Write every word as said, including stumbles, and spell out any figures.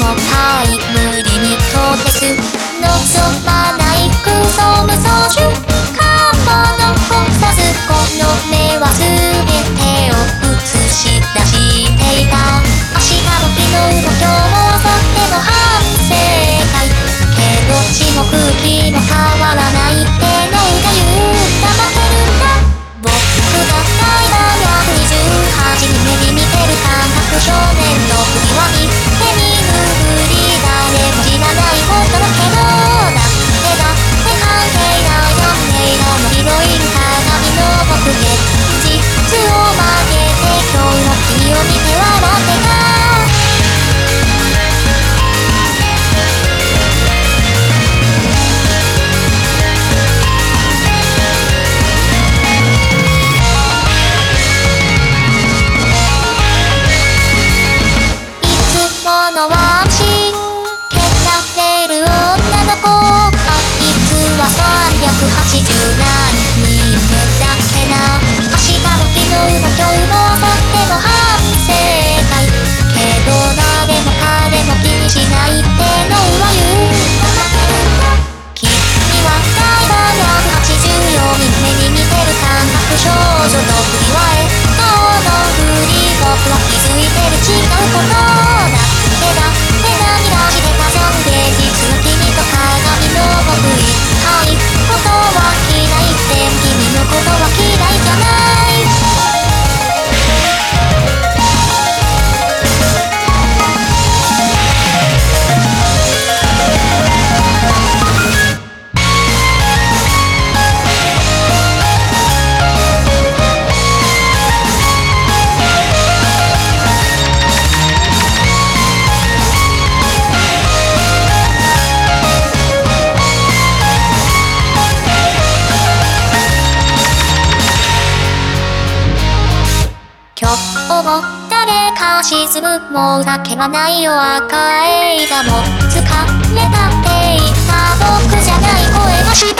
重たい無理にとです望まない空想無操縦看板の本さずこの目は全てを映し出していた明日の日の動きを明後日の反省会けど地も空気も変わらないってのが言う黙ってるんだ僕が大学にじゅうはちに目に見てる感覚少年の首輪に手にぬぐり誰も知らないことだけどだってだって関係ないよね色のヒロイン鏡の僕現実を曲げて今日の君を見て笑ってたのワンシーン蹴られる女の子あいつはさんびゃくはちじゅうなんにんだっけな明日の日の動きを明後日の反省会けど誰も彼も気にしないってのは言う君は大体ひゃくはちじゅうよにん目に見てる感覚少女の振りはえ顔の振り僕は気づいてる違うことだ手だ手涙してたじゃん現実の君と鏡の僕言いたいことは嫌いって君のことは嫌いじゃない今日も誰か沈むもうだけはないよ赤映画も疲れたって言った僕じゃない声がして